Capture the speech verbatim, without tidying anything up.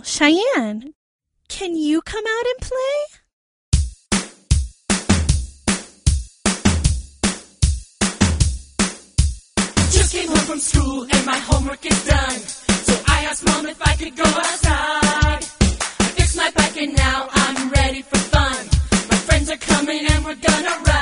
Cheyenne, can you come out and play? Just came home from school and my homework is done. So I asked Mom if I could go outside. I fixed my bike and now I'm ready for fun. My friends are coming and we're gonna ride.